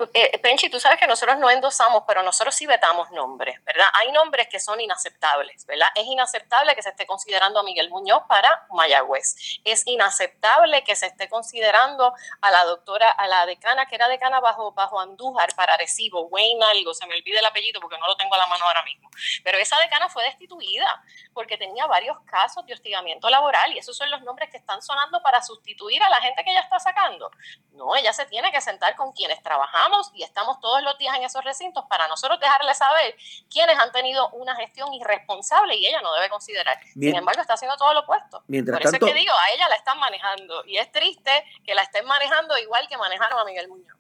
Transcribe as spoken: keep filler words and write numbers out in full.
eh, Penchi, tú sabes que nosotros no endosamos, pero nosotros sí vetamos nombres, ¿verdad? Hay nombres que son inaceptables, ¿verdad? Es inaceptable que se esté considerando a Miguel Muñoz para Mayagüez. Es inaceptable que se esté considerando a la doctora, a la decana, que era decana bajo, bajo Andújar para Arecibo, Wayne algo, se me olvida el apellido porque no lo tengo a la mano ahora mismo. Pero esa decana fue destituida porque tenía varios casos de hostigamiento laboral y esos son los nombres que están sonando para sustituir a la gente que ella está sacando. No, ella se tiene que sentar con quienes trabajamos y estamos todos los días en esos recintos para nosotros dejarle saber quiénes han tenido una gestión irresponsable y ella no debe considerar. Mien, Sin embargo, está haciendo todo lo opuesto. Por eso tanto, es que digo, a ella la están manejando y es triste que la estén manejando igual que manejaron a Miguel Muñoz.